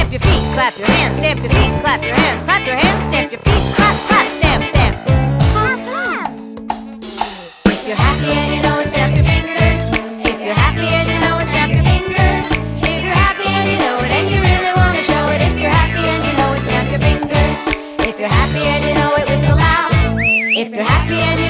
stamp your feet, clap your hands, stamp your feet, clap your hands, clap your hands, stamp your feet, clap, clap, stamp, stamp. Clap, clap. If you're happy and you know it, stamp your fingers. If you're happy and you know it, stamp your fingers. If you're happy and you know it and you really want to show it, if you're happy and you know it, stamp your fingers. If you're happy and you know it, whistle loud. If you're happy and you